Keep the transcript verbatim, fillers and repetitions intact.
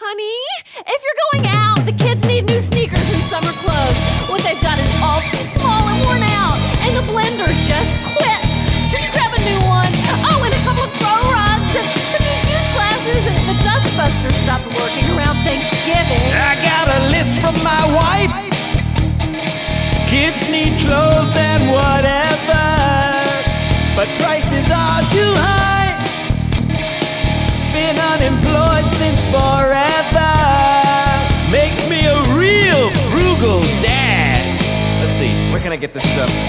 Honey, if you're going out, the kids need new sneakers and summer clothes. What they've got is all too small and worn out, and the blender just quit. Can you grab a new one? Oh, and a couple of throw rods and some new juice glasses, and the dustbuster stopped working around Thanksgiving. I got a list from my wife. Kids need clothes and whatever, but prices are too high. Been unemployed since forever. Makes me a real frugal dad. Let's see, where can I get this stuff